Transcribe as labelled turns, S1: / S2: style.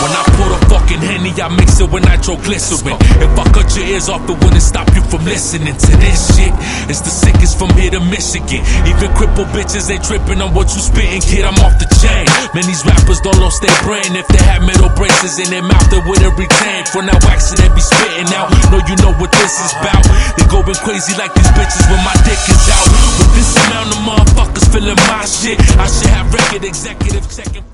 S1: When I pour the fucking Henny, I mix it with nitroglycerin. If I cut your ears off, it wouldn't stop you from listening to this shit. It's the sickest from here to Michigan. Even crippled bitches ain't tripping on what you spitting, kid, I'm off the chain. Man, these rappers don't lost their brain. If they had metal braces in their mouth, they wouldn't retain. For that wax that they be spitting out, know you know what this is about. They going crazy like these bitches when my dick is out. With this amount of motherfuckers feeling my shit, I should have record executive checking.